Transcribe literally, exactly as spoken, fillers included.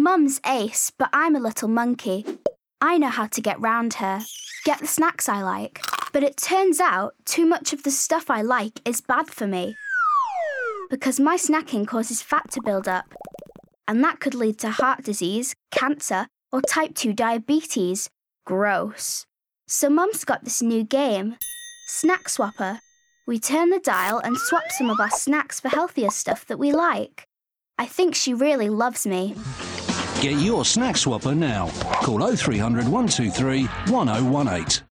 Mum's ace, but I'm a little monkey. I know how to get round her, get the snacks I like. But it turns out too much of the stuff I like is bad for me. Because my snacking causes fat to build up. And that could lead to heart disease, cancer, or type two diabetes. Gross. So Mum's got this new game, Snack Swapper. We turn the dial and swap some of our snacks for healthier stuff that we like. I think she really loves me. Get your Snack Swapper now. Call oh three hundred, one two three, one oh one eight.